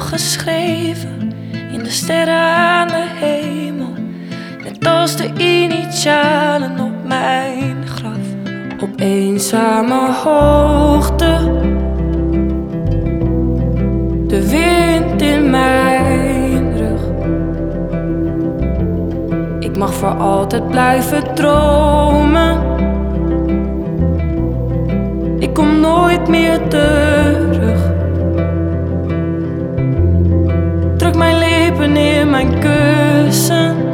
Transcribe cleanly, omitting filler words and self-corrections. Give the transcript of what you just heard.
geschreven in de sterren aan de hemel. Net als de initialen op mijn graf. Op eenzame hoogte, de wind in mijn rug. Ik mag voor altijd blijven dromen. Ik kom nooit meer terug. Druk mijn lippen in mijn kussen.